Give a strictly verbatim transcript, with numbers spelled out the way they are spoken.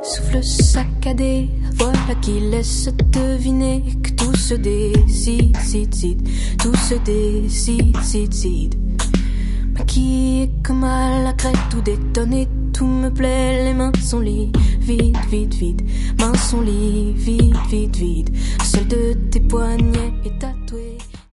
souffle saccadé, voilà qui laisse deviner que tout se décide, cide, cide, tout se décide, cide, cide. Mais qui est comme à la crête, tout détonné, tout me plaît, les mains sont liées, vide, vide, vide, mains sont liées, vide, vide, vide, seul de tes poignets et ta